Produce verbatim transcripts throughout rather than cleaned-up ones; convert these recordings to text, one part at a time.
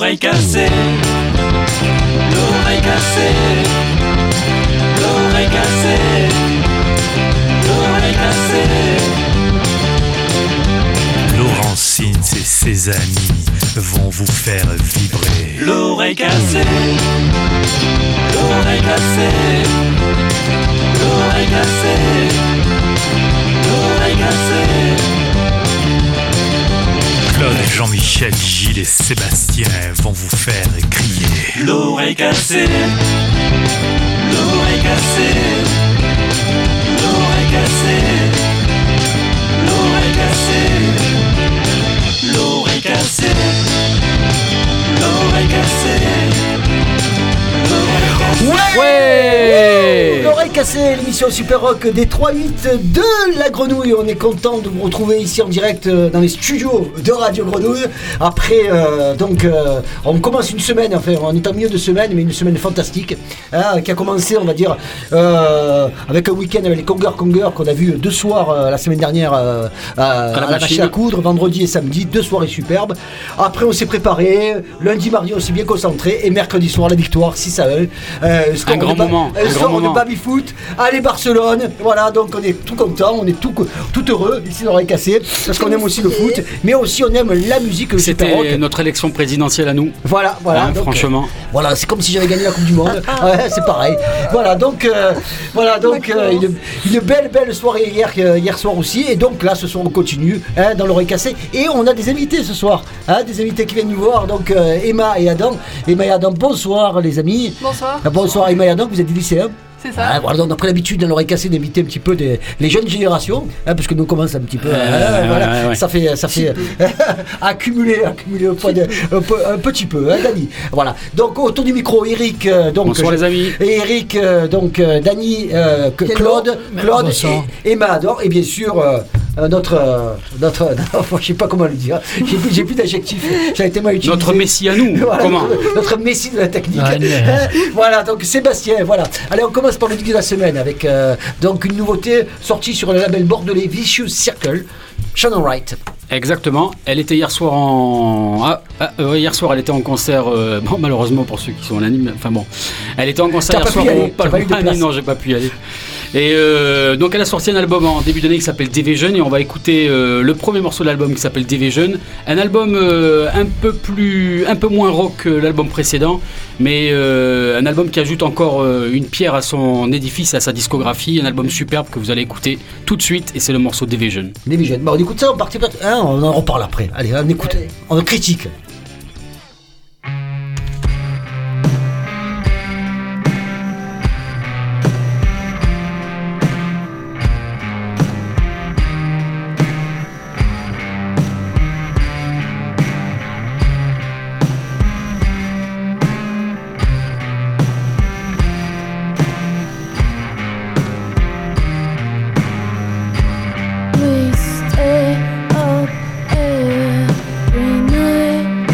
L'oreille cassée, l'oreille cassée, l'oreille cassée, l'oreille cassée. Laurentine et ses amis vont vous faire vibrer. L'oreille cassée, l'oreille cassée, l'oreille cassée, l'oreille cassée. Claude, Jean-Michel, Gilles et Sébastien vont vous faire crier. L'oreille cassée, l'oreille cassée, l'oreille cassée, l'oreille cassée, l'oreille cassée, l'oreille cassée. Ouais, l'oreille cassée, l'émission Super Rock des trois huit de la Grenouille. On est content de vous retrouver ici en direct dans les studios de Radio Grenouille. Après, euh, donc, euh, on commence une semaine, enfin, on est en milieu de semaine, mais une semaine fantastique, hein, qui a commencé, on va dire, euh, avec un week-end avec les Conger Conger qu'on a vu deux soirs euh, la semaine dernière euh, à, à la, à la machine à coudre, vendredi et samedi, deux soirées superbes. Après, on s'est préparé, lundi, mardi, on s'est bien concentré, et mercredi soir, la victoire, six à un. Euh, un grand ba- moment, euh, un grand moment. de baby foot, allez Barcelone, voilà, donc on est tout content, on est tout, tout heureux ici dans l'oreille cassée, parce qu'on aime aussi le foot, mais aussi on aime la musique. C'était notre élection présidentielle à nous. Voilà, voilà. Hein, donc, franchement. Euh, voilà, c'est comme si j'avais gagné la Coupe du Monde. Ouais, c'est pareil. Voilà, donc, euh, voilà, donc euh, une, une belle, belle soirée hier, euh, hier soir aussi, et donc là, ce soir, on continue hein, dans l'oreille cassée, et on a des invités ce soir, hein, des invités qui viennent nous voir, donc euh, Emma et Adam. Emma et Adam, bonsoir les amis. Bonsoir. Bonsoir Emma et Adam, vous êtes des lycéens. C'est ça. Ah, voilà, on a pris l'habitude dans l'oreille cassée d'inviter un petit peu des, les jeunes générations, hein, parce que nous commençons un petit peu, euh, hein, ouais, voilà, ouais, ouais. ça fait, ça fait accumuler, accumuler un, peu de, un, peu, un petit peu, hein, Dani. Voilà. Donc autour du micro, Eric, euh, donc bonsoir je, les amis. Et Eric, euh, donc euh, Dani, euh, Claude, Claude et Emma Adam, et bien sûr euh, notre, euh, notre, non, je sais pas comment le dire, j'ai plus, j'ai plus d'adjectif, j'avais tellement utilisé. Notre messie à nous. Voilà, comment notre, notre messie de la technique. Ah, yeah. Voilà, donc Sébastien, voilà. Allez, on commence par le disque de la semaine avec euh, donc une nouveauté sortie sur le label bordelais Vicious Circle, Shannon Wright. Exactement. Elle était hier soir en ah, ah, euh, hier soir elle était en concert. Euh, bon malheureusement pour ceux qui sont en anime. Enfin bon, elle était en concert T'as hier pas soir pu y au aller, t'as pas eu de Palma. place. Non, j'ai pas pu y aller. Et euh, donc elle a sorti un album en début d'année qui s'appelle Division et on va écouter euh, le premier morceau de l'album qui s'appelle Division. Un album euh, un peu plus, un peu moins rock que l'album précédent, mais euh, un album qui ajoute encore euh, une pierre à son édifice, à sa discographie. Un album superbe que vous allez écouter tout de suite et c'est le morceau Division. Division. Bon, on écoute ça, on partit, hein, on en reparle après. Allez, on écoute, Allez. on critique. We stay up every night.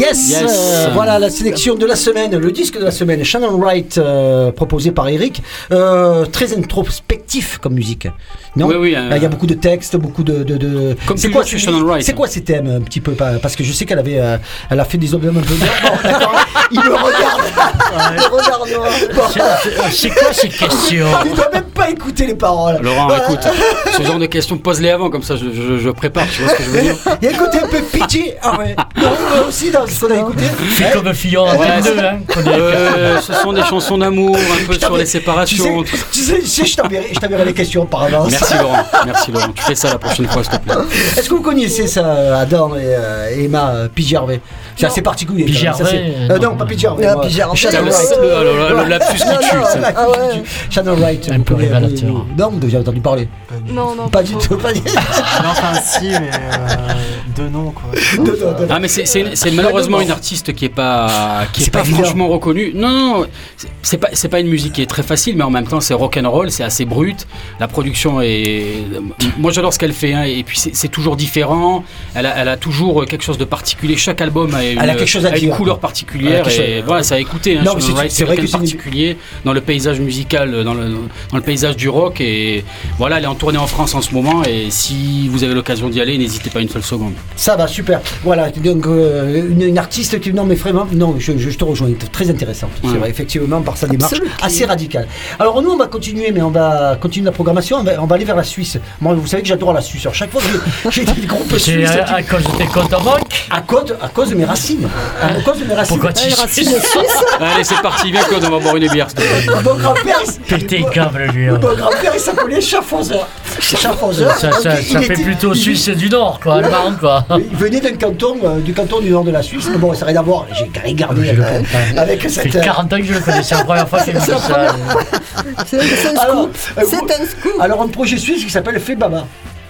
Yes, Yes. Euh, Voilà la sélection de la semaine, le disque de la semaine, Shannon Wright, euh, proposé par Eric. Euh, très introspectif comme musique. Non Oui, oui. euh, Il y a beaucoup de textes, beaucoup de. de, de... Comme c'est tu quoi dis, c'est ces- Shannon Wright. C'est quoi ces thèmes un petit peu pas- parce que je sais qu'elle avait, euh, elle a fait des albums un peu. Bon, d'accord. Il me regarde. Il me regarde. Bon. C'est- C'est quoi cette question? Il doit même pas écouter les paroles. Laurent, Voilà. écoute, ce genre de questions, pose-les avant, comme ça je, je, je prépare, tu vois ce que je veux dire. Il y a un côté un peu pitchy. Ah ouais. Non, moi aussi dans ce qu'on a écouté. Fais comme Fillon en Ouais, deux, hein. qu'on dirait. Euh, ce sont des chansons d'amour, un peu sur les Tu séparations. sais, tu sais, tu sais, je t'enverrai, je t'enverrai les questions par avance. Merci Laurent, merci Laurent. Tu fais ça la prochaine fois, s'il te plaît. Est-ce que vous connaissez ça, Adam et, euh, et Emma euh, Pete Gervais? C'est assez particulier. quand même, ça, c'est- Pigervais, Euh, non. non, pas Pete Gervais. Ah, moi. Pete Gervais. Shannon Le- Wright. le- le- le- le lapsus qui Non, tue, non, ça. le lapsus Ah ouais. qui tue. Shannon Wright. Un vous peu connaissez- révélateur. Non, vous avez entendu parler. Non, non. Pas du tout, pas du tout. Non, enfin, si, mais euh, deux noms, quoi. De- de- de- Ah mais c'est, c'est, c'est malheureusement une artiste qui est pas qui est, C'est pas, pas évident. franchement reconnue. Non non, c'est, c'est pas c'est pas une musique qui est très facile, mais en même temps c'est rock and roll, c'est assez brut. La production est, moi j'adore ce qu'elle fait, hein, et puis c'est, c'est toujours différent. Elle a, elle a toujours quelque chose de particulier. Chaque album a une, Elle a quelque chose à a une dire. couleur Elle a particulière quelque et chose- voilà, ça a écouté. Hein, Non, mais Shannon c'est- Wright, c'est c'est vrai quelqu'un que de c'est une- particulier dans le paysage musical, dans le dans le paysage du rock, et voilà, elle est en tournée en France en ce moment, et si vous avez l'occasion d'y aller, n'hésitez pas une seule seconde. Ça va, super. Voilà, donc euh, une, une artiste qui, non mais vraiment, non, je, je, je te rejoins, très intéressante. C'est Ouais. vrai, effectivement, par sa démarche Absolument. assez radicale. Alors nous, on va continuer, mais on va continuer la programmation, on va, on va aller vers la Suisse. Moi, vous savez que j'adore la Suisse. Alors, chaque fois que j'ai- j'ai des groupes C'est suisses, à, à cause de tes comptes en banque? à cause, à cause de mes racines. À cause de mes racines. Pourquoi tu Les suis racines suisses. Allez, c'est parti, viens Claude, on va boire une bière. s'il te plaît. Mon grand-père, Péter mon- câble, lui. hein. mon grand-père, il s'appelait Schaffhauser. Schaffhauser. Ça, ça, donc, ça il fait était- plutôt il- Suisse du Nord, quoi, allemand, quoi. Il venait d'un canton, euh, du canton du nord de la Suisse, mais bon, ça n'a rien à voir. J'ai regardé Je le euh, comprends. avec Ça cette. fait quarante ans que je le connais, c'est la première fois qu'il me dit C'est la ça. C'est c'est un Alors, scoop. euh, C'est vous- un scoop. Alors, un projet suisse qui s'appelle Fait Baba.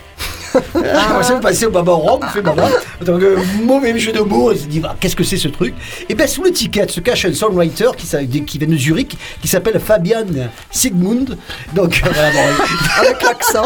Ah, moi, ça me passait au Baba au Rhum, Fait Baba. Donc, euh, mauvais jeu de mots, on se dit, bah, qu'est-ce que c'est ce truc? Et bien, sous l'étiquette se cache un songwriter qui, s'a- qui vient de Zurich, qui s'appelle Fabian Sigmund. Donc, euh, voilà, bon, Avec l'accent.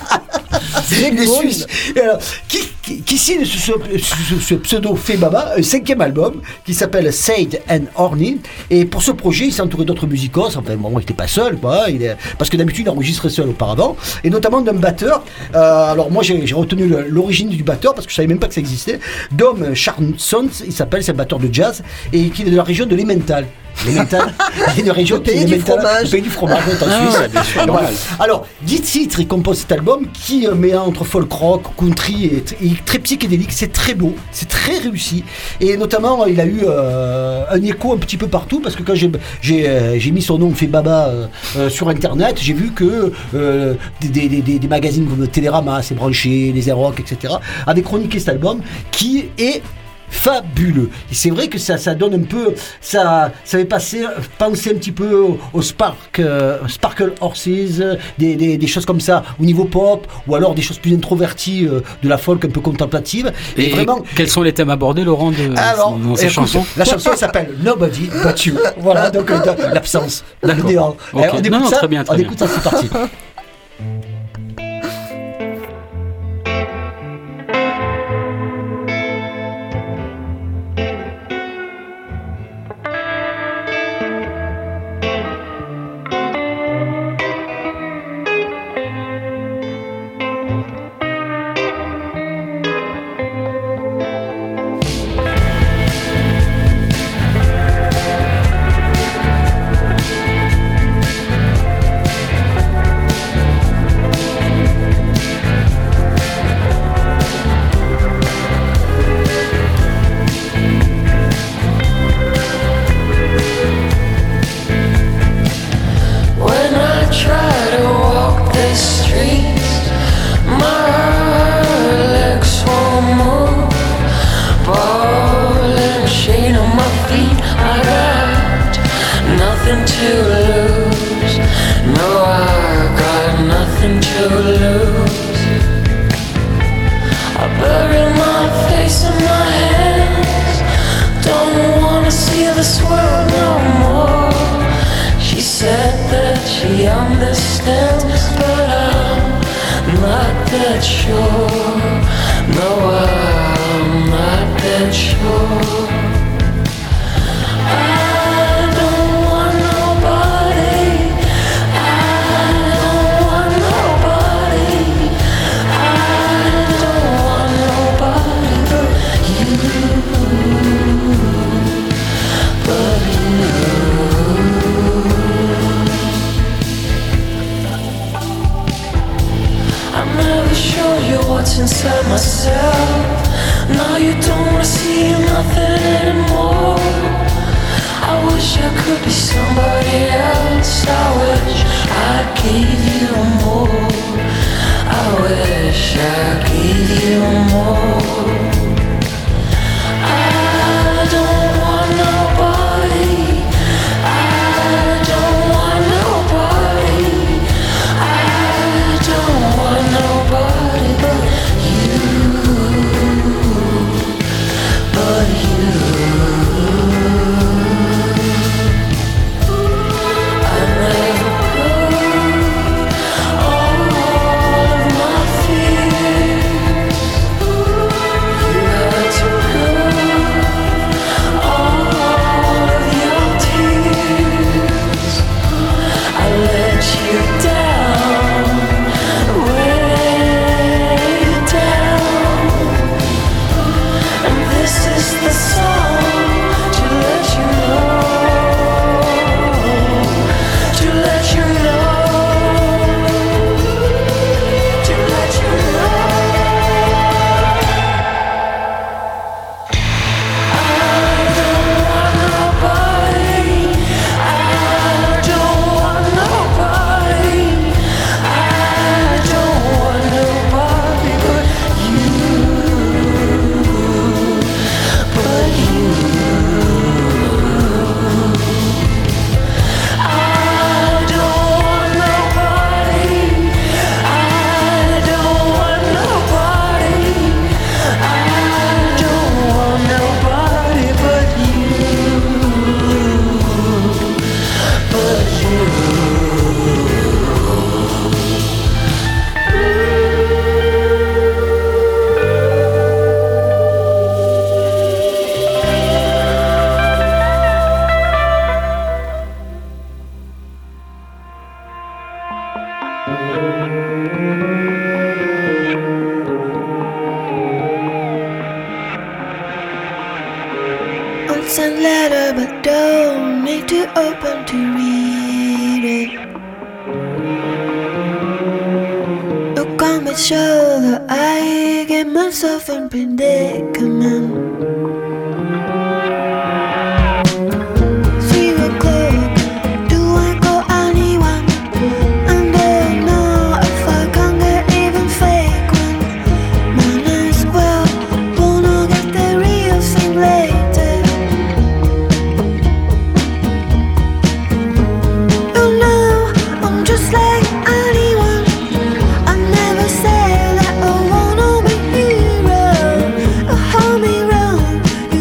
il est suisse. Et alors, qui, qui, qui signe ce, ce- ce- ce pseudo Fait Baba, un cinquième album qui s'appelle Sade and Horny. Et pour ce projet, il s'est entouré d'autres musicos. Enfin, bon, il n'était pas seul, quoi. Il est, parce que d'habitude, il enregistrait seul auparavant. Et notamment d'un batteur. Euh, alors, moi, j'ai j'ai retenu le- l'origine du batteur parce que je savais même pas que ça existait. Dom Charlson, il s'appelle, c'est un batteur de jazz et qui est de la région de l'Emmental. L'Emmental, il y a une région Le pays qui est du l'Emmental, fromage. le pays du fromage, on est en Ah, Suisse. ouais, bien sûr, Voilà. normal. Alors, dix titres, il compose cet album qui euh, mélange entre folk rock, country et, t- et très psychédélique. C'est très beau, c'est très réussi. Et notamment, il a eu euh, un écho un petit peu partout parce que quand j'ai j'ai euh, j'ai mis son nom, Fait Baba, euh, euh, sur internet, j'ai vu que euh, des, des, des, des magazines comme Télérama, C'est Branché, Les Airrock, et cetera avaient chroniqué cet album qui est fabuleux. Et c'est vrai que ça, ça donne un peu, ça, ça fait passer, penser un petit peu au, au Spark, euh, Sparkle Horses, euh, des, des, des choses comme ça au niveau pop, ou alors des choses plus introverties, euh, de la folk un peu contemplative. Et, Et vraiment. quels sont les thèmes abordés, Laurent, de, Alors, dans ces écoute, chansons? la chanson elle s'appelle Nobody But You. Voilà, donc euh, de- l'absence, le D'accord. néant. Ok. Eh, on écoute Non, non, ça, très bien, très on bien. écoute ça, c'est parti. When I try to walk the streets, my legs won't move. Ball and chain on my feet, I got nothing to lose. No, I got nothing to lose. I bury my face in my hands, don't wanna see this world no more. She said that she understands, but I'm not that sure. No, I'm not that sure. see nothing anymore. I wish I could be somebody else. I wish I gave you more. I wish I gave you more. I don't want nobody. I don't want nobody. I don't want nobody but you. But you. I never put all of my fears. You had to put all of your tears. I let you down, way down. And this is the song to let you know, to let you know, to let you know. I don't want nobody. I don't want nobody. I don't want nobody but you. But you. I don't want nobody. I don't want nobody. I don't want nobody but you. But you. Unsent letter, but don't need to open to read it. Look on my shoulder, I get myself in predicament. Three o'clock, do I call anyone? And don't know if I can get even fake one. Might as well, wanna get the real thing later. You know, I'm just like anyone. I never say that I wanna be hero. Oh, hold me wrong,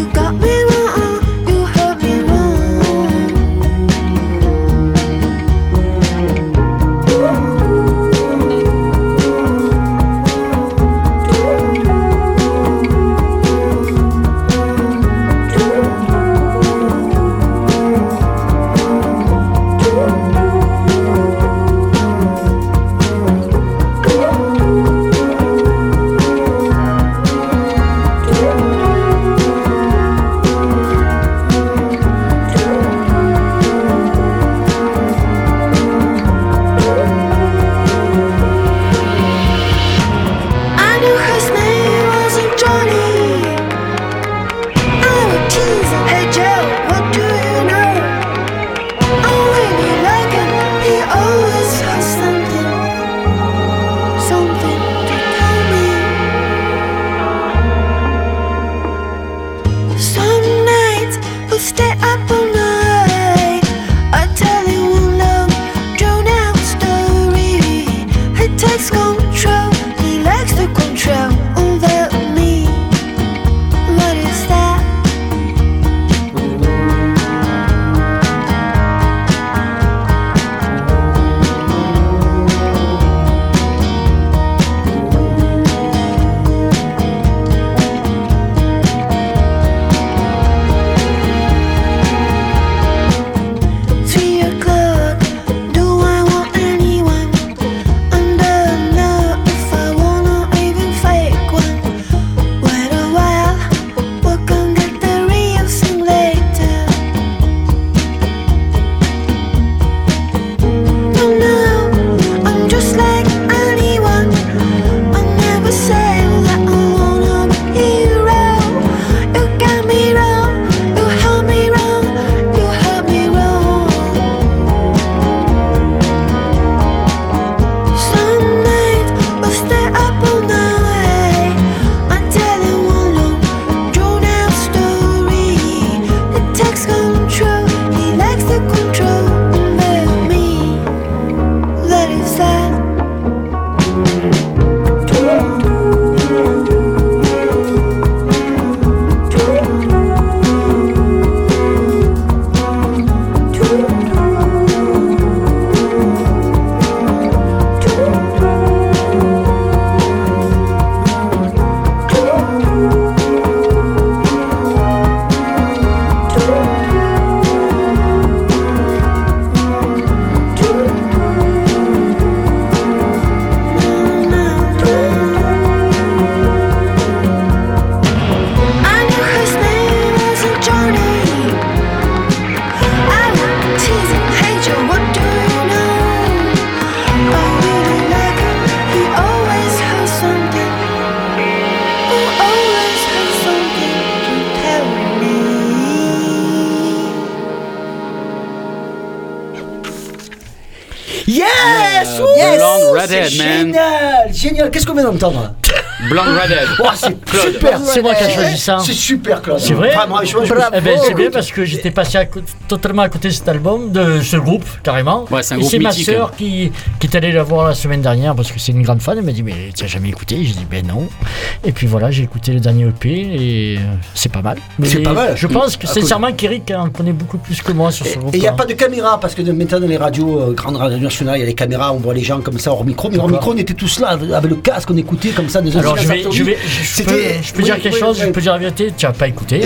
Yes. Blonde Redhead, C'est man. génial, génial. Qu'est-ce qu'on vient d'entendre? Blonde Redhead. Oh, c'est Claude. super. C'est moi qui ai choisi ça. C'est super, Claude. C'est vrai Vraiment, je- je- Bravo. Eh ben, c'est bien parce que j'étais passé à côté- totalement à côté de cet album, de ce groupe, carrément. Ouais, c'est un Et groupe c'est ma mythique, sœur qui, qui est allée la voir la semaine dernière parce que c'est une grande fan. Elle m'a dit, mais tu n'as jamais écouté? J'ai dit, ben non. Et puis voilà, j'ai écouté le dernier E P et euh, c'est pas mal. Mais C'est pas mal. Je pense que Ah, sincèrement qu'Eric en connaît beaucoup plus que moi sur ce groupe. Et il n'y a pas de caméra parce que de- maintenant dans les radios, euh, grandes radios nationales, il y a les caméras, on voit les gens comme ça hors micro. Mais hors D'accord. micro, on était tous là avec avec le casque, on écoutait comme ça des Alors je vais, anciens je vais, Sartori. je, je C'était- peux, je peux oui, dire quelque oui, chose, oui. je peux dire la vérité, tu n'as pas écouté.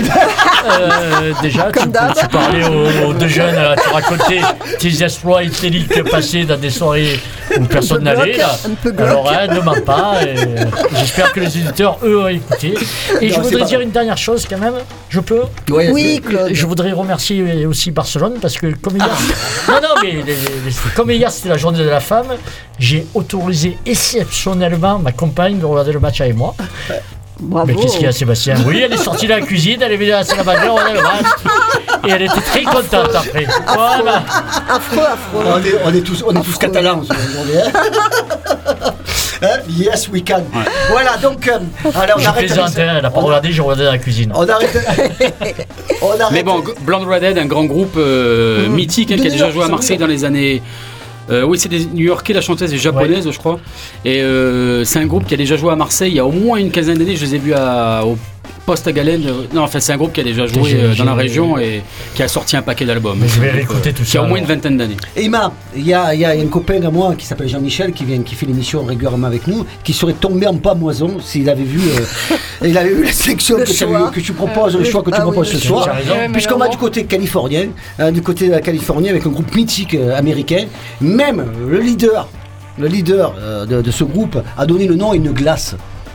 Euh, déjà, tu, Comme d'hab. tu parlais aux, aux deux jeunes, là, tu racontais tes exploits éthyliques passés dans des soirées où personne Un peu n'allait. glauque, là. un peu glauque. Alors, hein, ne mens pas. et, euh, J'espère que les éditeurs, eux, ont écouté. Et Non, je c'est voudrais pas dire vrai. une dernière chose quand même. Je peux Ouais, Oui, Claude. Je voudrais remercier aussi Barcelone parce que comme hier, non non mais les- les- comme hier c'était la journée de la femme, j'ai autorisé exceptionnellement ma compagne de regarder le match avec moi. Bravo. Mais qu'est-ce qu'il y a, Sébastien? Oui, elle est sortie de la cuisine, elle est venue à la salle à manger, on a le match. Et elle était très contente après. Voilà. Affreux, affreux. On est, on est tous, on est tous catalans aujourd'hui. Hein. Hein? Yes, we can. Voilà, donc, euh, alors, on Je arrête. plaisante, hein, elle n'a pas regardé, j'ai regardé dans la cuisine. On arrête. On arrête. Mais bon, Blonde Redhead, un grand groupe euh, Mhm. mythique hein, De qui a New déjà York, joué à c'est Marseille New dans les années. Euh, oui, c'est des New-Yorkais, la chanteuse est japonaise, je crois. Et euh, c'est un groupe qui a déjà joué à Marseille il y a au moins une quinzaine d'années. Je les ai vus à, au Poste à Galène. Non, enfin, c'est un groupe qui a déjà joué J'ai- euh, dans la j'ai- région et qui a sorti un paquet d'albums. Mais je vais Donc, réécouter tout Qui a ça, au moins une alors. vingtaine d'années. Et Ima, il y a, il y a un copain à moi qui s'appelle Jean-Michel qui vient, qui fait l'émission régulièrement avec nous, qui serait tombé en pamoison s'il avait vu, euh, il avait vu la sélection Le que, tu as choix. vu- que tu proposes, le choix que tu Ah oui, proposes le ce choix. soir. Tu as raison. Puisqu'on va du côté californien, hein, du côté de la Californie avec un groupe mythique euh, américain, même le leader, le leader euh, de, de ce groupe a donné le nom à une glace.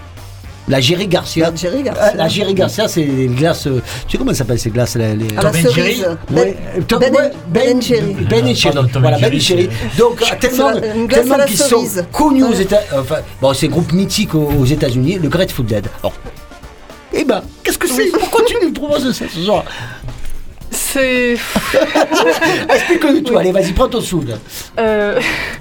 La Jerry Garcia. La Jerry Euh, Garcia. La Jerry Garcia, c'est les glaces. euh, tu sais comment ça s'appelle ces glaces là, les- À la Tom and cerise. Jerry. Ben, Ouais, Tom- Ben, ouais, Ben and Jerry. Ben et Ah, Jerry. pardon, Tom Voilà, and Ben et Jerry, Jerry. Donc, euh, tellement, la- une glace tellement à la qu'ils sont cerise. connus aux Ouais. États Enfin, bon, c'est un groupe mythique aux, aux États-Unis, le Grateful Dead. Alors, eh ben, qu'est-ce que c'est? Pourquoi tu nous proposes ça ce soir? C'est. Explique-le tout. Allez, vas-y, prends ton soude. euh,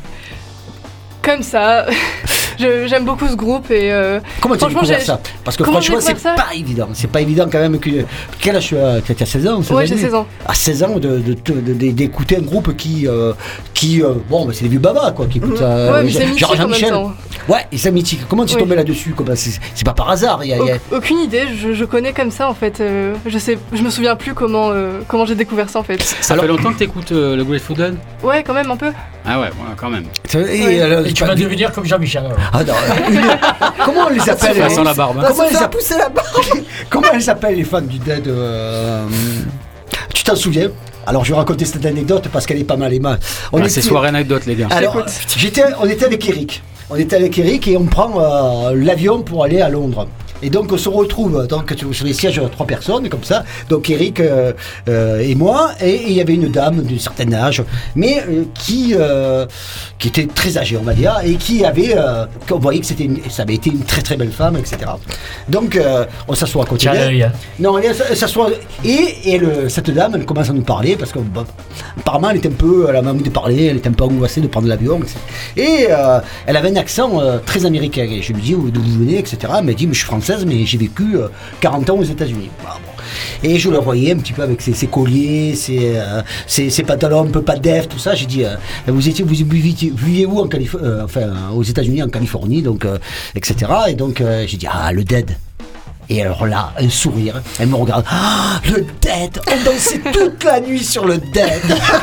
Comme ça. Je- J'aime beaucoup ce groupe et. euh, Comment tu as Franchement, découvert j'ai- ça? Parce que Comment franchement, j'ai c'est découvert ça pas évident. C'est pas évident quand même que. Quel âge tu as? Tu as seize ans? Ouais, j'ai seize ans. À seize ans, de- de- de- de- d'écouter un groupe qui. euh, qui euh, bon, bah, c'est des vieux babas, quoi, qui écoutent ça. Ouais, mais c'est mythique genre en même Jean-Michel. temps. Ouais, et c'est mythique. Comment tu es Oui. tombé là-dessus? Comment- C'est c'est pas par hasard. Il y a- il y a- Au- Aucune idée, je, je connais comme ça en fait. euh, je sais, je me souviens plus comment, euh, comment j'ai découvert ça en fait. Ça Alors- fait longtemps que tu écoutes le Grateful Dead? Ouais, quand même un peu. Ah ouais, ouais, quand même. Et, Ouais. alors, Et tu pas- vas devenir comme Jean-Michel. alors. Ah, non, une- Comment on les appelle? Ça les- sent la barbe. On hein. va Comment se elle faire s'appelle pousser la barbe. Comment elles s'appellent les fans du Dead euh, Tu t'en souviens? Alors je vais raconter cette anecdote parce qu'elle est pas mal, Emma. On Ah, était- c'est soirée anecdote, les gars. Alors, J'écoute. j'étais, on était avec Eric. On était avec Eric et on prend euh, l'avion pour aller à Londres. Et donc on se retrouve donc, sur les sièges de trois personnes comme ça. Donc Eric euh, euh, et moi. Et et il y avait une dame d'un certain âge, mais euh, qui, euh, qui était très âgée, on va dire, et qui avait... Euh, on voyait que c'était une- ça avait été une très très belle femme, et cetera. Donc euh, on s'assoit à côté Tiens d'elle. l'œil. hein. Non, elle s- s'assoit. Et, et le- cette dame, elle commence à nous parler parce que bah, apparemment, elle était un peu. Elle avait envie de parler, elle était un peu angoissée de prendre l'avion. et cetera. Et euh, elle avait un accent euh, très américain. Et je lui dis d'où vous venez, et cetera. Elle m'a dit mais je suis française, mais j'ai vécu euh, quarante ans aux États-Unis. Ah, bon. Et je la voyais un petit peu avec ses, ses colliers, ses, euh, ses, ses pantalons un peu pas def, tout ça. J'ai dit euh, vous étiez, vous viviez, viviez où en Calif- euh, enfin, aux États-Unis, en Californie, donc, euh, et cetera. Et donc euh, j'ai dit ah, le Dead. Et alors là, un sourire, elle me regarde. Ah, le Dead. On dansait toute la nuit sur le Dead.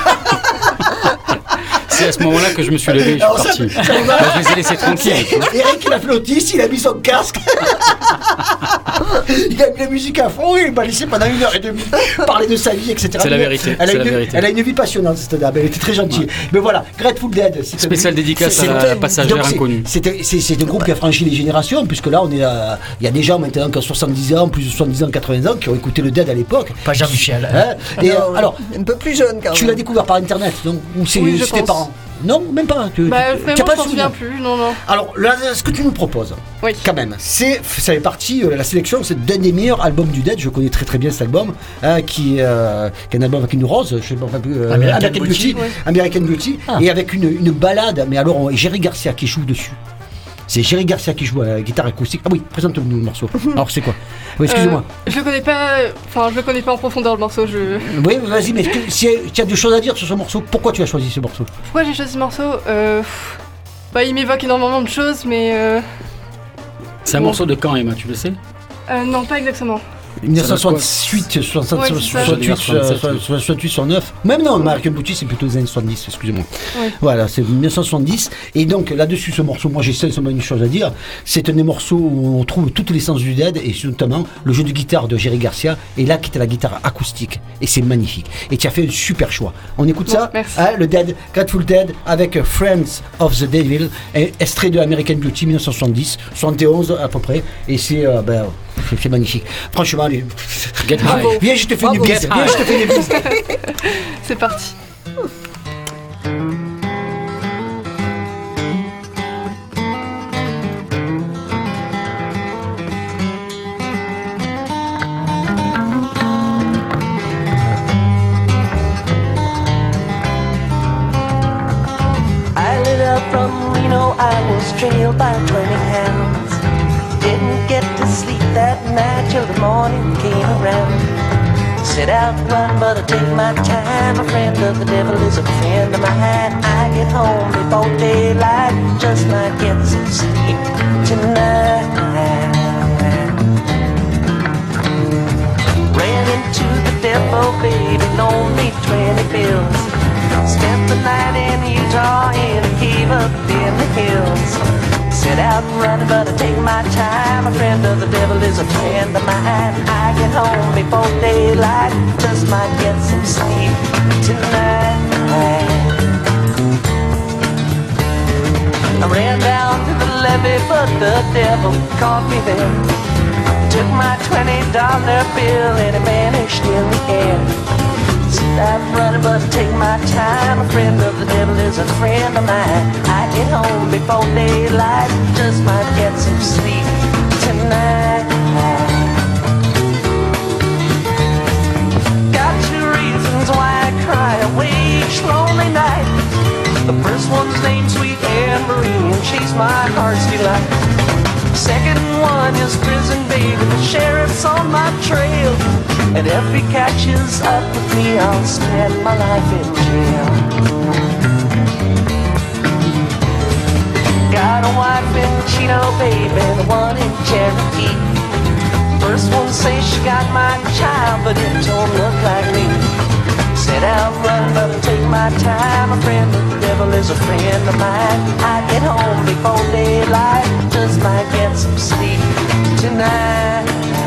C'est à ce moment-là que je me suis levé et je Alors, suis ça- parti. ça me va. Bah, je les ai laissés tranquilles. Eric, il a fait l'autiste, il a mis son casque. Il a mis la musique à fond et il m'a laissé pendant une heure et demie parler de sa vie, et cetera. C'est la Mais vérité, Elle a, c'est la une, vérité. elle a une vie passionnante, cette dame. Elle était très gentille. Mais voilà, Grateful Dead. c'est- Spéciale dédicace c'est- à la c'est- passagère donc, c'est- inconnue. c'était- C'est c'est un groupe qui a franchi les générations, puisque là, on est à- il y a des gens maintenant qui ont soixante-dix ans, plus de soixante-dix ans, quatre-vingts ans, qui ont écouté le Dead à l'époque. Pas Jean-Michel. hein. Hein. Et Non, euh, alors, un peu plus jeune quand tu même. l'as découvert par internet, donc ou c'est Oui, je c'est tes pense. parents? Non, même pas. Tu, Bah, tu- vraiment, tu as pas je m'en le souviens souvenir. plus, non, non. Alors, là, ce que tu nous proposes, Oui. quand même, c'est, ça fait partie, euh, la sélection, c'est d'un des meilleurs albums du Dead. Je connais très très bien cet album, hein, qui, euh, qui est un album avec une rose, je sais pas, euh, American American Beauty, Beauty, oui. American Beauty, Ah. et avec une, une balade, mais alors, on- Jerry Garcia qui joue dessus. C'est Jerry Garcia qui joue à la guitare acoustique. Ah oui, présente-nous le morceau. Alors, c'est quoi? Oui, excusez-moi. Euh, je le connais pas, enfin, je le connais pas en profondeur, le morceau. Je... Oui, vas-y, mais est-ce que- si tu as des choses à dire sur ce morceau, pourquoi tu as choisi ce morceau? Pourquoi j'ai choisi ce morceau euh, pff, Bah, il m'évoque énormément de choses, mais. Euh, C'est un Bon. morceau de quand, Emma, tu le sais? euh, non, pas exactement. dix-neuf cent soixante-huit, soixante-sept, Ouais, c'est ça. soixante-huit, soixante-sept, soixante-huit, soixante-neuf. Même non, American Beauty, c'est plutôt les années soixante-dix, excusez-moi. Oui. Voilà, c'est dix-neuf cent soixante-dix. Et donc, là-dessus, ce morceau, moi, j'ai seulement une chose à dire. C'est un des morceaux où on trouve toute l'essence du Dead, et notamment le jeu de guitare de Jerry Garcia, et là, qui était la guitare acoustique. Et c'est magnifique. Et tu as fait un super choix. On écoute Bon, ça, merci. hein, le Dead, Grateful Dead, avec Friends of the Devil, et extrait de American Beauty, dix-neuf cent soixante-dix, soixante et onze à peu près. Et c'est, euh, ben, c'est c'est magnifique. Franchement, les... Get high. Viens, je te fais une Bravo. bise. Viens, je te fais une bise. C'est parti. I lit up from Reno, I was trailed by twenty hounds. Didn't get to sleep that night till the morning came around. Set out to run, but I take my time. A friend of the devil is a friend of mine. I get home before daylight, just might get some sleep tonight. Ran into the devil, baby, loaned me twenty bills. Spent the night in Utah in a cave up in the hills. Set out running, but I take my time. A friend of the devil is a friend of mine. I get home before daylight, just might get some sleep tonight. I ran down to the levee, but the devil caught me there. Took my twenty dollar bill and it vanished in the air. I'm running, but I take my time. A friend of the devil is a friend of mine. I get home before daylight, just might get some sleep tonight. Got two reasons why I cry away each lonely night. The first one's named Sweet Anne Marie, and she's my heart's delight. Second one is prison baby, the sheriff's on my trail. And if he catches up with me, I'll spend my life in jail. Got a wife in Chino, baby, the one in Cherokee. First one says she got my child, but it don't look like me. Set out running, but I take my time. A friend of the devil is a friend of mine. I get home before daylight, just might get some sleep tonight.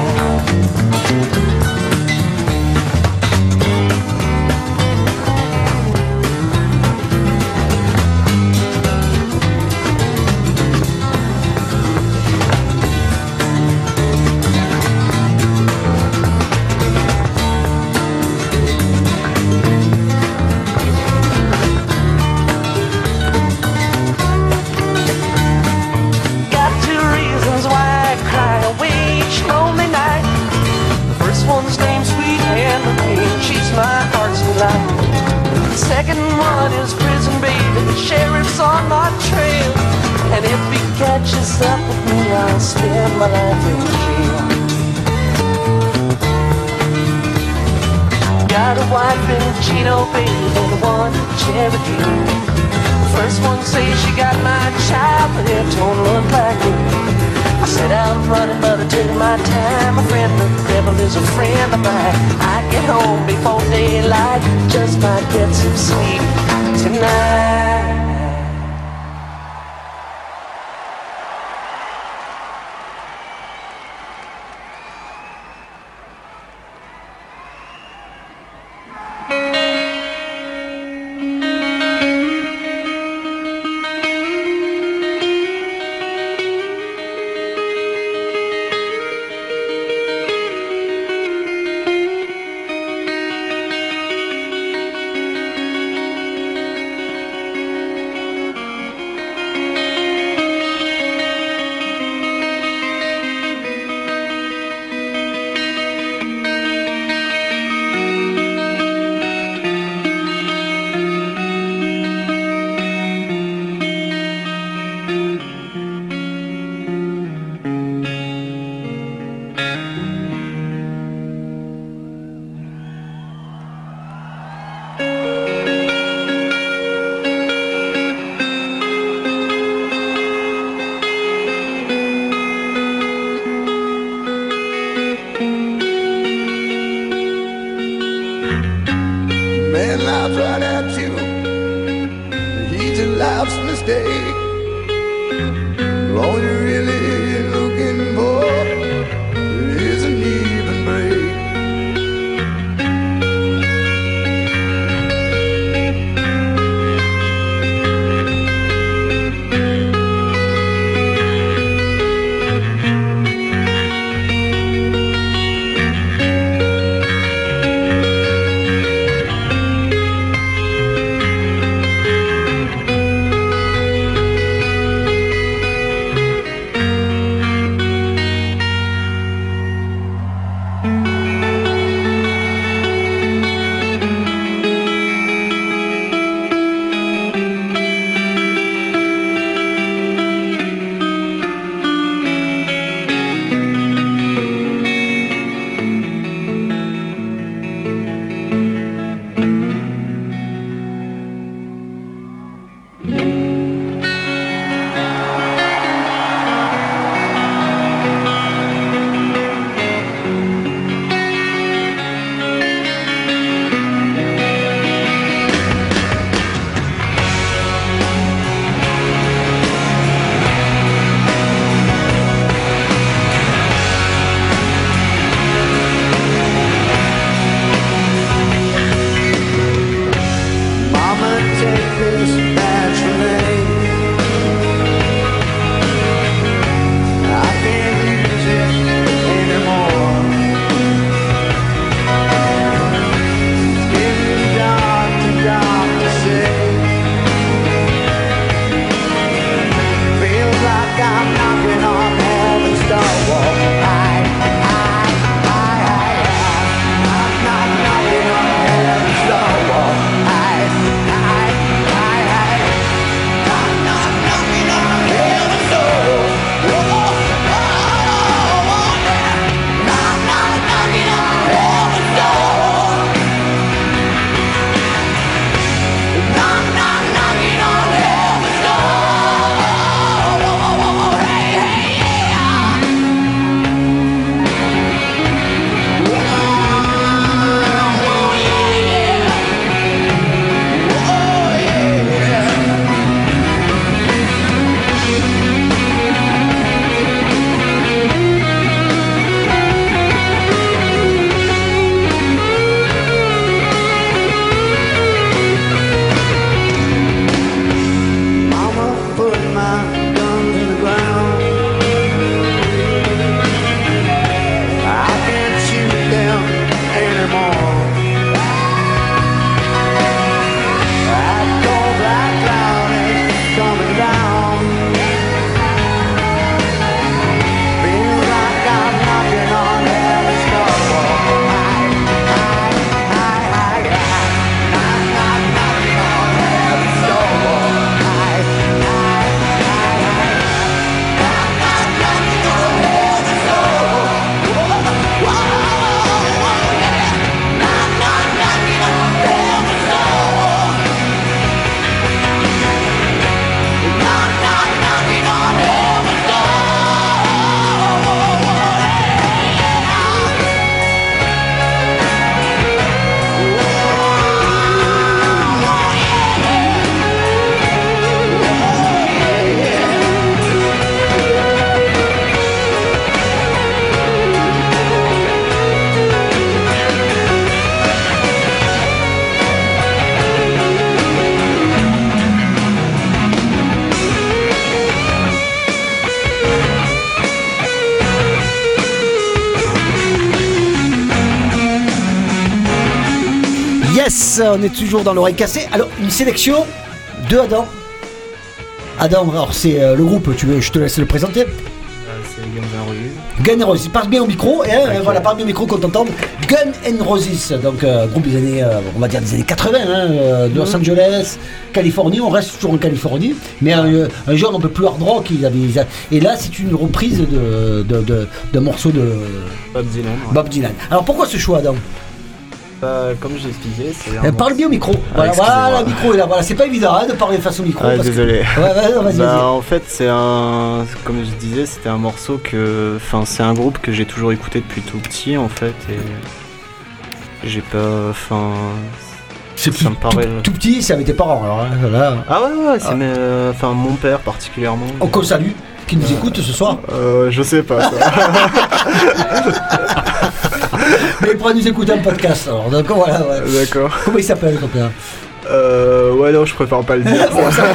Got two reasons why I cry away each lonely night. The first one's named Sweet Anne Marie, and she's my heart's delight. The second one is prison baby, the sheriff's on my trail. And if he catches up with me, I'll spend my life in jail. Got a wife in Chino, baby, the one in Cherokee. First one says she got my child, but it don't look like me. I set out running, but I took my time. A friend of the devil is a friend of mine. I get home before daylight, just might get some sleep tonight. laughs right at you. He's a life's mistake. All you're really looking for is an even break. Yes, on est toujours dans l'oreille cassée. Alors, une sélection de Adam. Adam, alors c'est euh, le groupe, tu veux, je te laisse le présenter. Euh, c'est Guns N' Roses. Guns N' Roses, parle bien au micro, hein, okay. Voilà, parle bien au micro qu'on t'entende. Guns N' Roses, donc euh, groupe des années, euh, on va dire des années quatre-vingts, hein, euh, de Los mmh. Angeles, Californie, on reste toujours en Californie, mais un, un genre un peu plus hard rock, ils avaient, ils avaient, et là c'est une reprise de, de, de, de morceaux de Bob Dylan. Ouais. Bob Dylan. Alors pourquoi ce choix, Adam? Bah, comme j'ai expliqué, c'est. Euh, parle bien au micro. Ah, voilà, voilà, le micro est là. Voilà, c'est pas évident hein, de parler face au micro. Ah, parce désolé. Que... Ouais, ouais, non, vas-y, bah, vas-y. En fait, c'est un. Comme je disais, c'était un morceau que. Enfin, c'est un groupe que j'ai toujours écouté depuis tout petit, en fait. Et. J'ai pas. Enfin. C'est Ça me paraît. tout petit, c'est avec tes parents alors. Hein, là. Ah ouais, ouais, c'est Ah. mes- euh, enfin mon père particulièrement. On qu'on salue, qui nous écoute ce soir. Euh, je sais pas. Ça. Mais il pourra nous écouter en podcast alors. Donc voilà, ouais. D'accord. Comment il s'appelle ton père? Euh, ouais, non, je préfère pas le dire.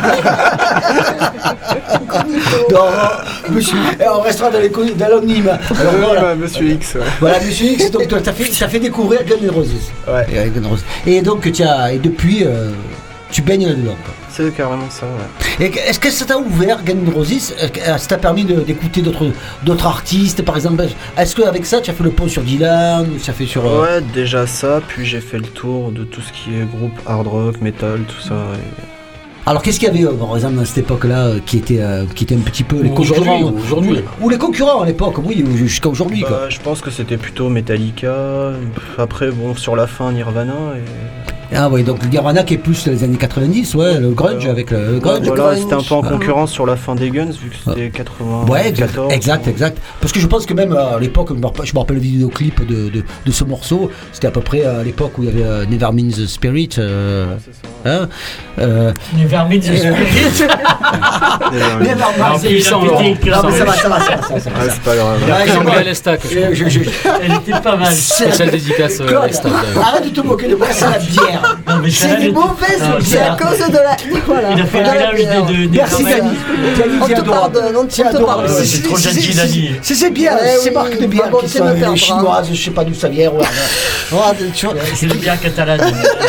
Non, monsieur, eh, on restera dans, les co- dans l'anonyme. Alors Oui, voilà. bah, Monsieur X. Ouais. Voilà, monsieur X, donc toi, t'as fait, t'as fait découvrir Guns N' Roses. Ouais. Et, Guns N' Roses. Et donc, tu as, et depuis, euh, tu baignes là-dedans. quoi. C'est carrément ça. Ouais. Et est-ce que ça t'a ouvert, Guns N' Roses? Est-ce que ça t'a permis de- d'écouter d'autres, d'autres artistes, par exemple? Est-ce qu'avec ça, tu as fait le pont sur Dylan, ou ça fait sur... euh, Ouais, déjà ça, puis j'ai fait le tour de tout ce qui est groupe hard rock, metal, tout ça. et- Alors, qu'est-ce qu'il y avait, euh, par exemple, à cette époque-là, euh, qui était, euh, qui était un petit peu les Aujourd'hui, concurrents aujourd'hui. Ou, ou les concurrents à l'époque, oui, ou jusqu'à aujourd'hui, quoi. Bah, je pense que c'était plutôt Metallica. Après, bon, sur la fin, Nirvana. Et... Ah oui, donc le Nirvana qui est plus les années quatre-vingt-dix, ouais, le grunge Ouais. avec le, le Ouais, grunge. voilà, grunge. c'était un peu en Ah. concurrence sur la fin des Guns, vu que c'était quatre-vingt-quatorze. Ouais, exact, exact, exact. Parce que je pense que même euh, à l'époque, je me rappelle, je me rappelle le vidéoclip de, de, de ce morceau, c'était à peu près à l'époque où il y avait euh, Never Means the Spirit. Euh, hein, euh, Never Means the Spirit. Never Ah, Means the puissant, il a pété Non, le mais ça cœur. va, ça va, ça va, ça va, ça va. Ah, c'est pas grave. Ouais, J'ai je- oublié l'Estac. je- je- je- Elle était pas mal. Spécial dédicace euh, à Claude, l'Estac. d'ailleurs. arrête de te moquer de moi, c'est la bière. Non, mais C'est celle-là, des elle- mauvaises Non, C'est à bières. cause de la. Voilà. Il a fait de un la mélange bière. de, de, Merci de- Dani. Dani, On t'es te adorable. pardonne, on te C'est adorable. pardonne. Ouais, c'est trop gentil, Dani. C'est ces bières, Ouais, ces oui, marques de bières bah bon, qui c'est sont me euh, perdre, hein. chinoises, je sais pas d'où ça vient. Ouais, ouais, tu vois. C'est le bien catalane.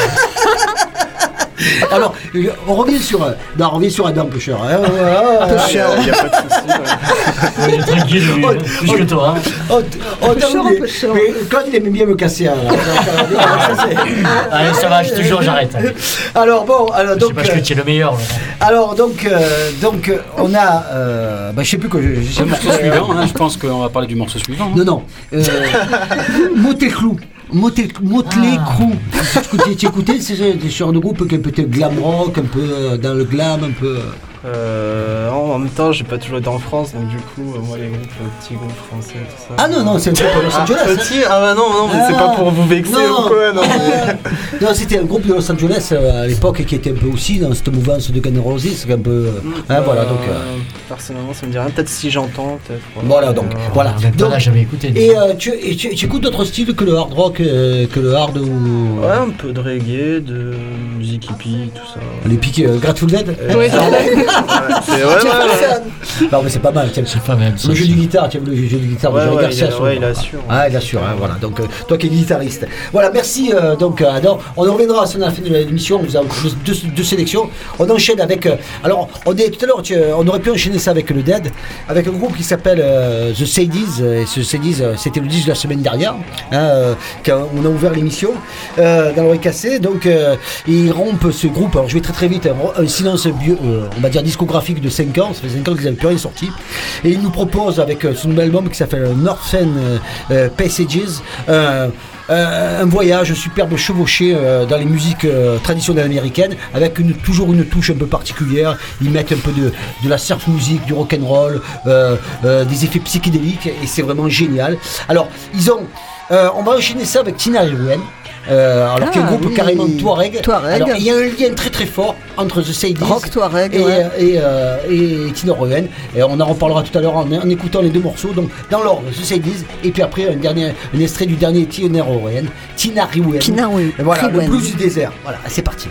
Alors, euh, on revient sur, euh, non, on revient sur Adam Pusher. Hein, ouais, ouais, ouais. Il y a, il y a pas de souci. ouais. Il est tranquille, lui, Oh, plus que toi. hein. Oh, oh, Pusher, Adam, mais- Pusher. mais Claude, il aimait bien me casser. hein, là. Ça, c'est- Allez, ça va, je te jure, j'arrête. hein. Alors bon, alors C'est donc, parce que euh, tu es le meilleur. Laurent. alors donc, euh, donc, euh, on a, euh, bah, je sais plus quoi. je- je- C'est le morceau suivant, hein, je pense qu'on va parler du morceau suivant. hein. Non, non. Euh, Motley Crue. Motley Motley Ah. Crue. Tu écoutais- Tu écoutais ce ce genre de groupe qui est un peu glam rock, un peu euh, dans le glam, un peu. Euh, en même temps, j'ai pas toujours été en France, donc du coup, euh, moi, les groupes, euh, petits groupes français, tout ça. Ah non, non, c'est un groupe de Los Ah, Angeles. petit Ah bah non, non, mais c'est Ah. pas pour vous vexer Non. ou quoi, non. mais- Non, c'était un groupe de Los Angeles euh, à l'époque qui était un peu aussi dans cette mouvance de Guns N' Roses, c'est un peu. euh, hein, voilà, donc. euh, Personnellement, ça me dit rien. Peut-être si j'entends, peut-être. Voilà, donc, voilà. En même temps, Donc, là, j'avais écouté. et euh, tu, et tu, tu écoutes d'autres styles que le hard rock, euh, que le hard ou. Ouais, un peu de reggae, de musique hippie, tout ça. Les piques euh, Grateful Dead. Oui, Ouais, c'est ouais, ouais, ouais. Non, mais c'est pas mal, tiens. C'est pas même ça. Le jeu du guitare, tu as vu le jeu du guitare de Ouais, Jerry ouais, Garcia il a- sur- ouais, il assure. Ah, il assure, hein, voilà. Donc, euh, toi qui es guitariste. Voilà, merci euh, donc euh, Adam. On en reviendra à la fin de l'émission. On vous a encore deux, deux, deux sélections. On enchaîne avec. euh, alors, on est tout à l'heure, tu- on aurait pu enchaîner ça avec le Dead, avec un groupe qui s'appelle euh, The Sadies. Et ce Sadies, euh, c'était le disque de la semaine dernière, hein, euh, quand on a ouvert l'émission euh, dans l'oreille cassée. Donc, euh, ils rompent ce groupe. Alors, je vais très très vite. Un, un silence bio, euh, on va dire discographique de cinq ans. Ça fait cinq ans qu'ils n'avaient plus rien sorti. Et ils nous proposent avec euh, ce nouvel album qui s'appelle Northern euh, euh, Passages. euh, euh, un voyage superbe chevauché euh, dans les musiques euh, traditionnelles américaines avec une, toujours une touche un peu particulière. Ils mettent un peu de, de la surf music, du rock and roll, euh, euh, des effets psychédéliques et c'est vraiment génial. Alors ils ont, euh, on va enchaîner ça avec Tina Irwin. Euh, alors Ah, qu'il y a un groupe oui. carrément Touareg. Touareg. Alors, il y a un lien très très fort entre The Sadies Rock Touareg, et, ouais. et, euh, et Tina Irwin. Et on en reparlera tout à l'heure en, en écoutant les deux morceaux. Donc dans l'ordre, The Sadies et puis après un dernier un extrait du dernier Tina Irwin. Tina Irwin. Tina Irwin. Et voilà, le Irwin. blues du désert. Voilà, c'est parti.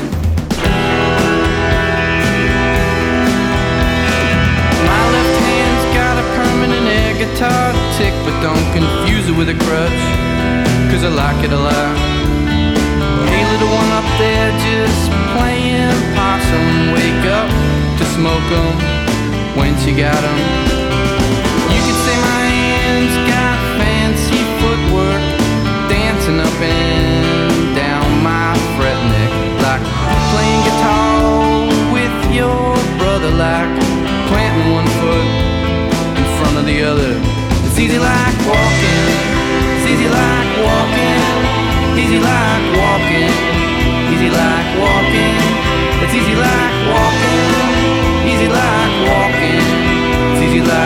My left hand's got a permanent air guitar tick, but don't confuse it with a crutch, cause I like it a lot. Hey little one up there just playing possum, wake up to smoke 'em once you got 'em. You could say my hands got fancy footwork, dancing up and down my fret neck, like playing guitar with your brother, like planting one foot in front of the other. It's easy like walking, it's easy like walking, easy like walking, easy like walking. It's easy like walking, easy like walking, it's easy like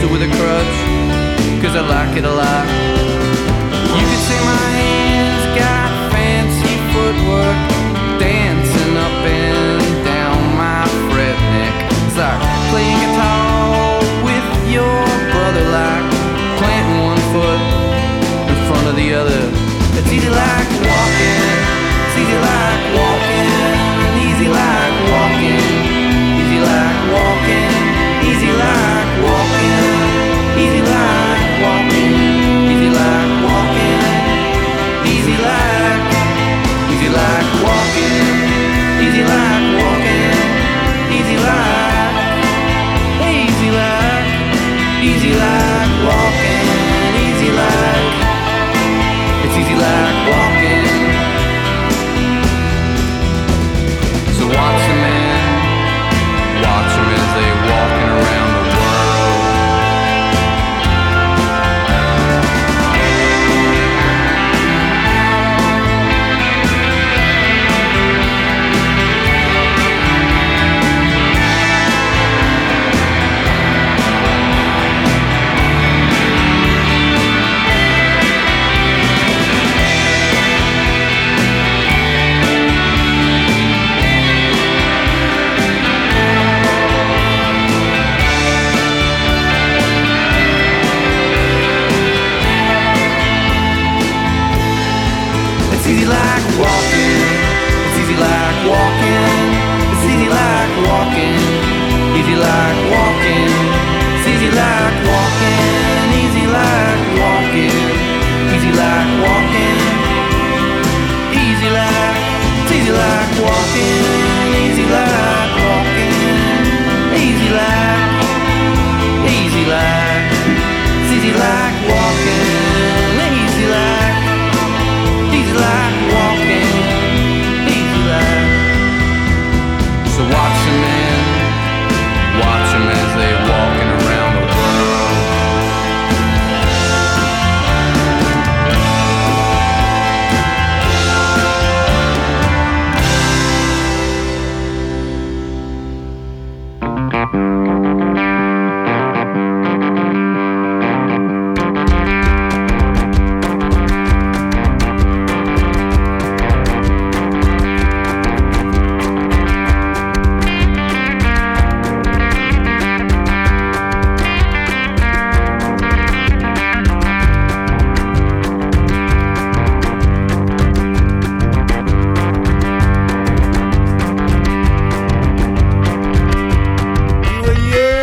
use it with a crutch, cause I like it a lot. You could say my hands got fancy footwork, dancing up and down my fret neck. It's like playing guitar with your brother, like planting one foot in front of the other. It's easy like walking, it's easy like walking, easy like walking, easy like walking, easy like walking, easy like walking, easy like walking, easy like, easy like walking, easy like walking, easy like, easy like, easy like walking, easy like, it's easy like walking. So watch the man, watch them as they walking around the world. It's easy like walking, it's easy like walking, it's easy like walking, easy like walking, it's easy like walking, easy like walking, easy like walking, easy like, it's easy like walking, easy like walking, easy like, easy like, it's easy like walking, easy like, easy like walking, easy like. So watch them man, watch them as they walking around the world. You a year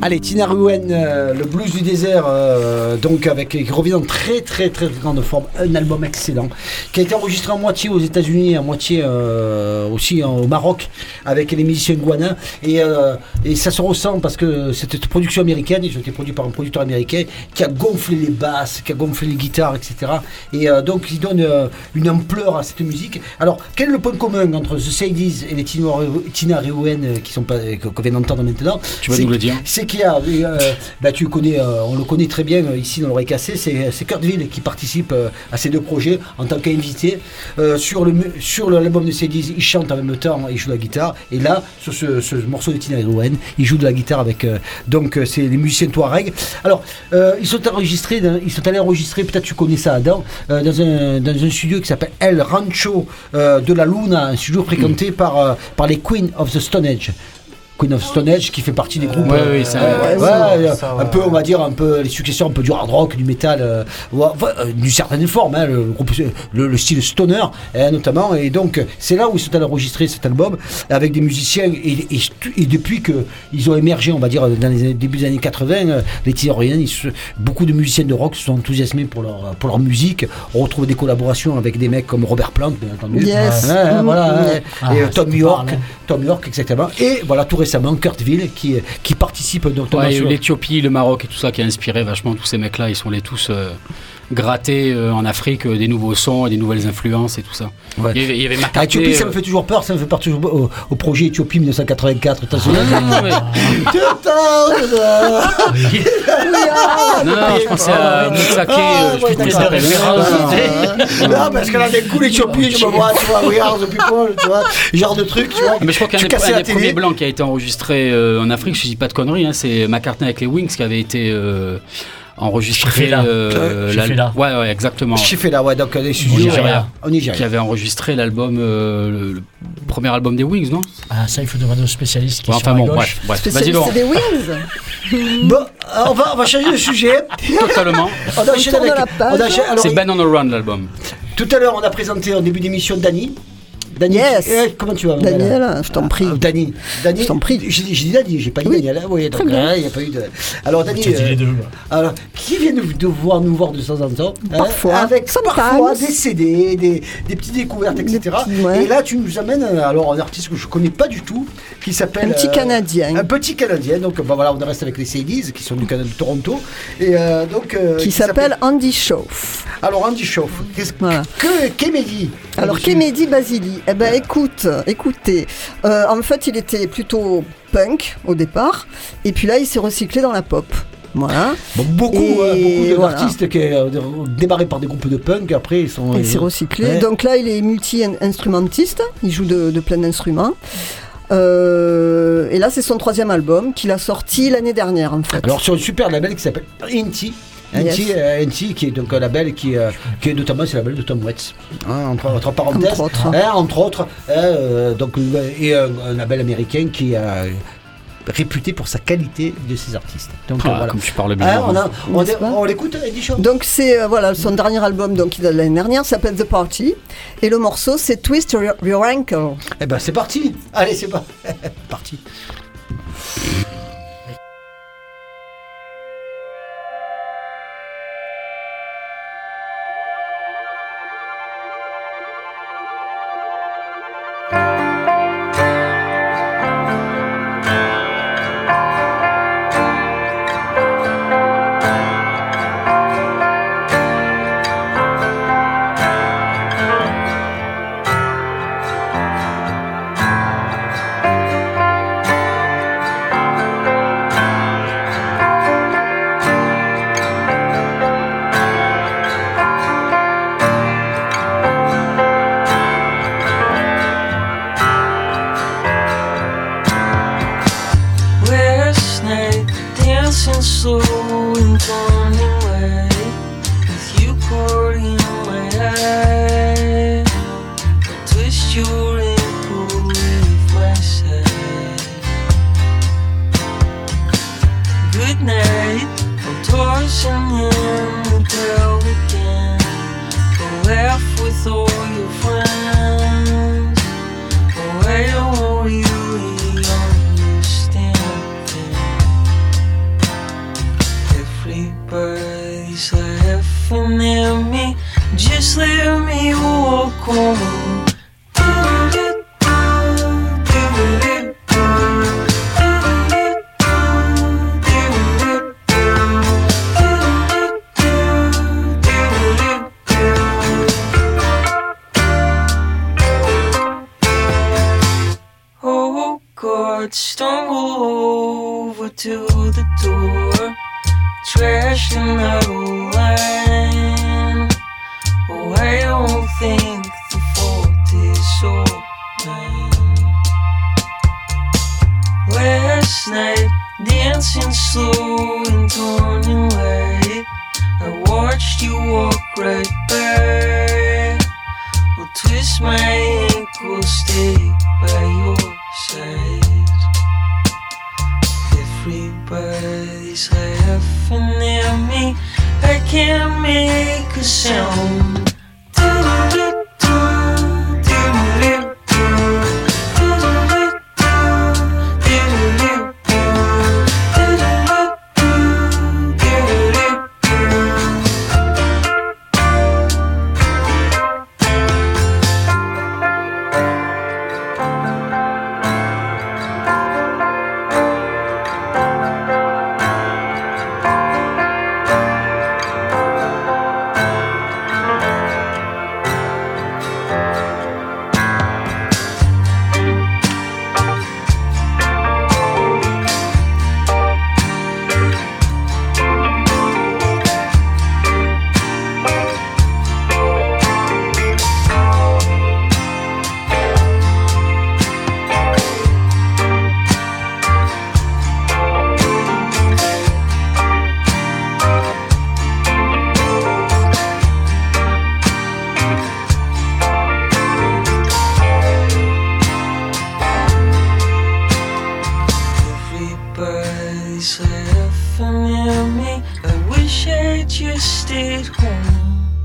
Allez, Tina Ruwen, euh, le blues du désert, euh, donc avec qui revient en très très très grande forme, un album excellent qui a été enregistré en moitié aux États-Unis, en moitié euh, aussi en, au Maroc avec les musiciens gouanins et, euh, et ça se ressent parce que c'était une production américaine, ils ont été produits par un producteur américain qui a gonflé les basses, qui a gonflé les guitares, et cetera. Et euh, donc il donne euh, une ampleur à cette musique. Alors quel est le point commun entre The Sadies et les Tina, Tina Ruwen qui sont pas qu'on vient d'entendre maintenant? Tu vas nous le dire. C'est qu'il y a, euh, bah, tu connais, euh, on le connaît très bien euh, ici dans l'Oreille Cassée, c'est, c'est Kurt Ville qui participe euh, à ces deux projets en tant qu'invité. Euh, sur, le, sur l'album de Sadies, il chante en même temps, il joue de la guitare. Et là, sur ce, ce morceau de Tina Ruwen, il joue de la guitare avec. Euh, donc, euh, c'est les musiciens Touareg. Alors, euh, ils sont enregistrés, dans, ils sont allés enregistrer, peut-être tu connais ça, Adam, euh, dans, un, dans un studio qui s'appelle El Rancho euh, de la Luna, un studio fréquenté mmh. par, euh, par les Queen of the Stone Age. Queen of Stone Age qui fait partie des groupes ouais, euh, oui, ça, euh, ouais, ouais, ça, ça, un ouais. peu on va dire un peu les successeurs un peu du hard rock, du métal euh, ouais, euh, d'une certaine forme hein, le, groupe, le, le style stoner hein, notamment et donc c'est là où ils sont allés enregistrer cet album avec des musiciens et, et, et depuis que ils ont émergé on va dire dans les débuts des années quatre-vingts euh, les Tyriens beaucoup de musiciens de rock se sont enthousiasmés pour leur, pour leur musique. On retrouve des collaborations avec des mecs comme Robert Plant bien entendu yes. hein, mmh, voilà mmh. Ah, et Tom York parle, hein. Tom York exactement et voilà tout récemment Kurt Ville qui, qui participe donc ouais, sur... l'Éthiopie, le Maroc et tout ça qui a inspiré vachement tous ces mecs là, ils sont les tous euh, grattés euh, en Afrique euh, des nouveaux sons et des nouvelles influences et tout ça. Ouais. Il y avait, il y avait McCartney, ah, Éthiopie, euh... ça me fait toujours peur, ça me fait peur toujours au, au projet Éthiopie dix-neuf cent quatre-vingt-quatre. T'as souvenir non, non, mais... non, non, je pensais à Moussake, ah, je sais pas ça Non, parce qu'elle a des coups l'Éthiopie, je me vois, tu vois, regarde the people, tu vois, genre de truc, tu vois. Mais je crois qu'un des, un des premiers blancs qui a été enregistré euh, en Afrique, je dis pas de conneries, hein, c'est McCartney avec les Wings qui avait été. Euh, enregistré là. Euh, la... là. Ouais, ouais, exactement. J'ai fait là, ouais, donc les studios Nigeria. Au Nigeria. Qui avait enregistré l'album, euh, le, le premier album des Wings, non? Ah, ça, il faut demander aux spécialistes qui ouais, sont enfin à bon, gauche. bref, bref. Vas-y, Laurent. C'est des Wings. Bon, on va, on va changer de sujet. Totalement. On a enchaîné avec. On a enchaîné, alors, c'est Ben on the Run, l'album. Tout à l'heure, on a présenté en début d'émission Dany. Dany, yes. eh, comment tu vas, Daniel, je t'en prie. Ah, Dany, Dany, je t'en prie. J'ai, j'ai dit Dany, j'ai pas dit oui. Daniel. Oui, donc il n'y a pas eu de. Alors Dany, euh, les deux, alors qui vient nous, de voir nous voir de temps en temps, parfois, hein, avec Sometimes. parfois des C D, des, des petites découvertes, et cetera. Petits, ouais. Et là, tu nous amènes alors un artiste que je connais pas du tout, qui s'appelle un petit euh, Canadien. Un petit Canadien. Donc bah, voilà, on reste avec les Sadies qui sont du Canada de Toronto et euh, donc euh, qui, qui s'appelle, s'appelle Andy Schauf. Alors Andy Schauf, qu'est-ce voilà. que Kemedi? Alors Kemedi Basili, eh ben écoute, écoutez, euh, en fait il était plutôt punk au départ, et puis là il s'est recyclé dans la pop. Voilà. Bon, beaucoup, et hein, beaucoup voilà. d'artistes qui ont euh, démarré par des groupes de punk, après ils sont. Il s'est recyclé. Ouais. Donc là il est multi-instrumentiste, il joue de, de plein d'instruments. Euh, et là c'est son troisième album qu'il a sorti l'année dernière en fait. Alors sur un super label qui s'appelle Inti. Inti, yes. euh, Inti qui est donc un label qui, euh, qui est notamment c'est le label de Tom Waits, hein, entre, entre parenthèses, entre autres, hein, entre autres euh, donc, et un, un label américain qui a euh, réputé pour sa qualité de ses artistes. Donc ah, euh, voilà. Comme tu parles bien. Hein, on, a, on, on, on l'écoute, Eddie Shaw. Donc c'est euh, voilà son dernier album donc il a l'année dernière s'appelle The Party et le morceau c'est Twist Your, Your Ankle. Eh ben c'est parti. Allez c'est pas parti. me, just let me walk home. Oh God, stumble over to the door, trash another line. Oh, I don't think the fault is all mine. Last night, dancing slow and turning light, I watched you walk right by. Will twist my ankle, stay by your side. Everybody's laughing at me, I can't make a sound. Everybody's laughing at me, I wish I just stayed home.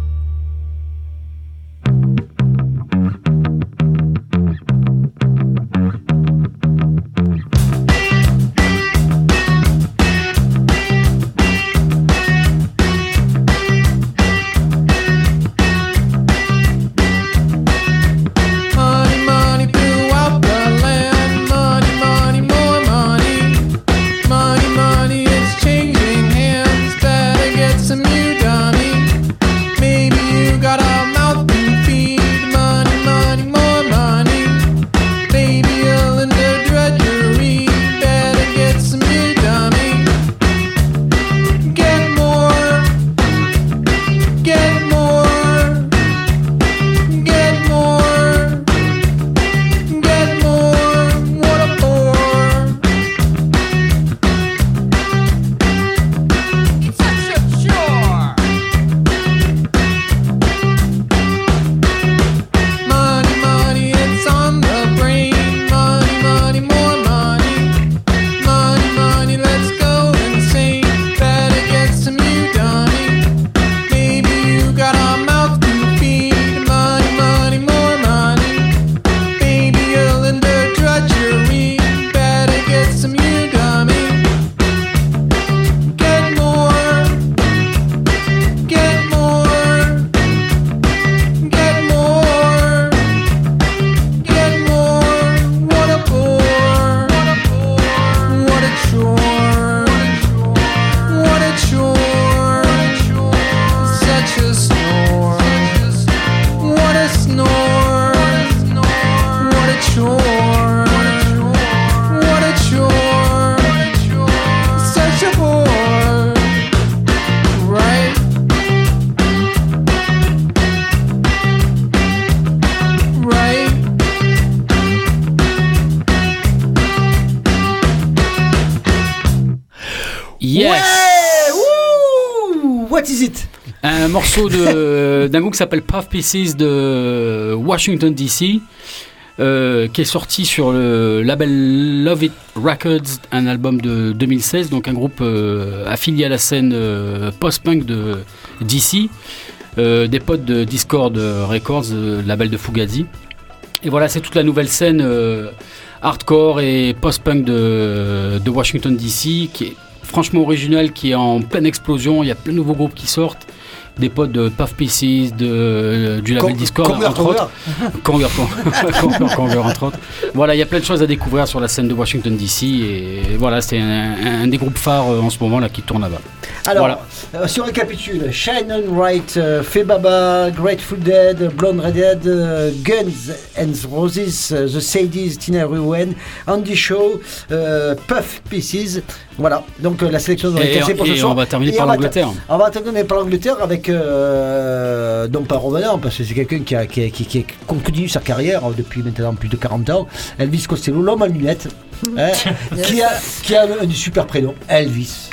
Yes. Ouais. Ouh, what is it? Un morceau de, d'un groupe qui s'appelle Puff Pieces de Washington D C, euh, qui est sorti sur le label Love It Records, un album de deux mille seize, donc un groupe euh, affilié à la scène euh, post-punk de D C, euh, des potes de Discord Records, euh, label de Fugazi. Et voilà, c'est toute la nouvelle scène euh, hardcore et post-punk de, de Washington D C, qui est franchement original, qui est en pleine explosion. Il y a plein de nouveaux groupes qui sortent. des potes de Puff Pieces, de, du label Con- Discord, Conver, entre autres. Conver, Conver, Conver, entre autres. Voilà, il y a plein de choses à découvrir sur la scène de Washington D C et voilà, c'est un, un des groupes phares euh, en ce moment là qui tourne là-bas. Alors, voilà. euh, si on récapitule, Shine on Right, euh, Febaba, Grateful Dead, Blonde Redhead, euh, Guns and Roses, euh, The Sadies, Tina Ruwen, Andy Shaw, euh, Puff Pieces. Voilà, donc euh, la sélection de Et, cassé pour ce et soir. on va terminer Et par on va l'Angleterre. ter- On va terminer par l'Angleterre avec, euh, non pas revenant, parce que c'est quelqu'un qui a, qui, a, qui, qui a continue sa carrière depuis maintenant plus de quarante ans, Elvis Costello, l'homme à lunettes, hein, qui, a, qui a un, un super prénom, Elvis.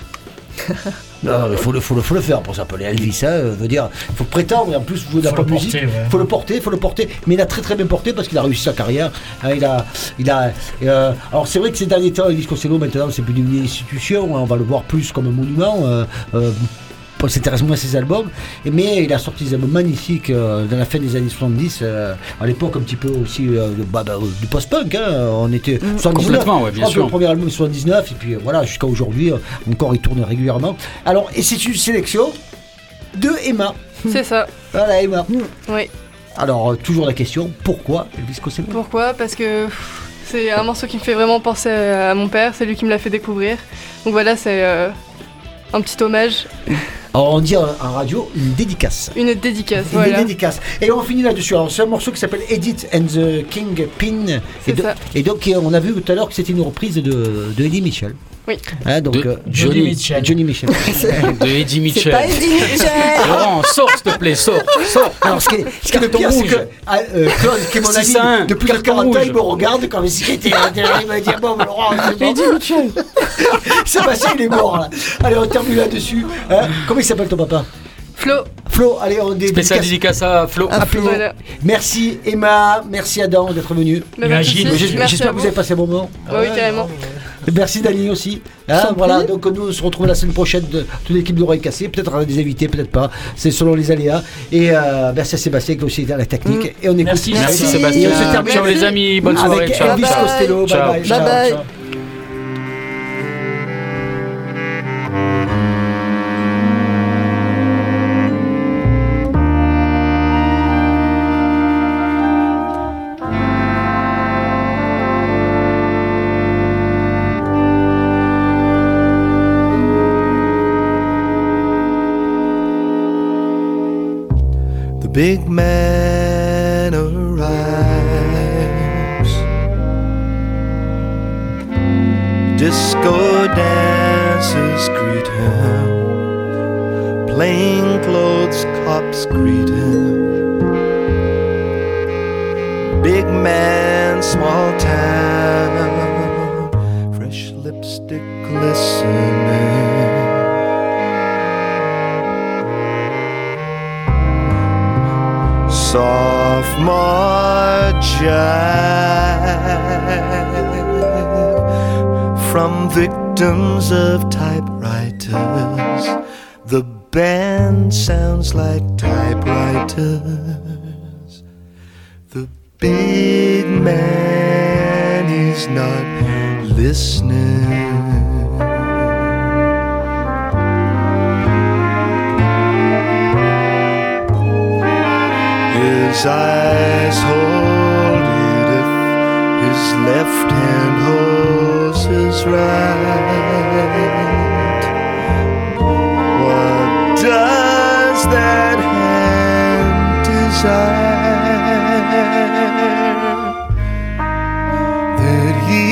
Non, il faut le, faut, le, faut le faire pour s'appeler Elvis, hein, veut dire, il faut prétendre, et en plus jouer de la Faut pop le musique, porter, ouais. faut le porter, faut le porter, mais il a très très bien porté parce qu'il a réussi sa carrière, hein, il a, il a, euh, alors c'est vrai que ces derniers temps, Elvis Costello maintenant c'est plus devenu une institution, hein, on va le voir plus comme un monument, euh, euh, on s'intéresse moins à ses albums, et, mais il a sorti des albums magnifiques euh, dans la fin des années soixante-dix, euh, à l'époque un petit peu aussi euh, de, bah, bah, du post-punk, hein, on était Mmh, soixante-dix-neuf, complètement, ouais, bien je crois que sûr. le premier album soixante-dix-neuf, et puis euh, voilà, jusqu'à aujourd'hui, euh, encore il tourne régulièrement. Alors, et c'est une sélection de Emma. C'est ça. Voilà, Emma. Oui. Alors, euh, toujours la question, pourquoi Elvis Costello? Pourquoi? Parce que pff, c'est un morceau qui me fait vraiment penser à, à mon père, c'est lui qui me l'a fait découvrir. Donc voilà, c'est euh, un petit hommage, Alors, on dit en, en radio une dédicace. une dédicace. Une Voilà. dédicace. Et on finit là-dessus. Alors, c'est un morceau qui s'appelle Edith and the Kingpin. Et, C'est do- ça. et donc, euh, on a vu tout à l'heure que c'était une reprise de, de Eddie Mitchell. Oui. Hein, donc, De euh, Johnny Mitchell. Johnny Mitchell. De Eddie Mitchell. C'est pas Eddie Mitchell. Laurent, sors s'il te plaît, sors, sors. Alors, ce qui est, ce qui est le pire, c'est que ah, euh, Claude, qui est mon six à un, ami depuis carton quarante ans, rouge. il me regarde comme si j'étais intéressé. Il m'a dit bon, mais Laurent, c'est bon. Sébastien, il est mort là. Allez, on termine là-dessus. Hein. Comment il s'appelle ton papa? Flo, Flo, allez, on dé- Spécial dédicace. dédicace à Flo. À Flo. Voilà. Merci Emma, merci Adam d'être venu. bah, pas de soucis. Imagine. J'espère Merci j'espère à que vous avez passé un bon moment. Bah oui, carrément. Merci Dani aussi. Hein, Sans voilà, prie. donc nous on se retrouve la semaine prochaine de toute l'équipe d'Oreilles Cassées. Peut-être avec des invités, peut-être pas. C'est selon les aléas. Et euh, merci à Sébastien qui a aussi été à la technique. Et on écoute. Merci, Merci Merci. Sébastien. Et on se termine Ciao les amis, bonne soirée. avec Ciao. Elvis Bye bye. Costello. Ciao. Bye bye. Bye bye. Ciao. The big man arrives. Disco dancers greet him. Plain clothes cops greet him. Big man, small town. Fresh lipstick glistening. Sophomore jive from victims of typewriters. The band sounds like typewriters. The big man is not listening. His eyes hold it if his left hand holds his right. What does that hand desire? That he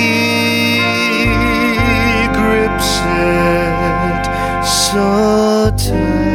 grips it so tight.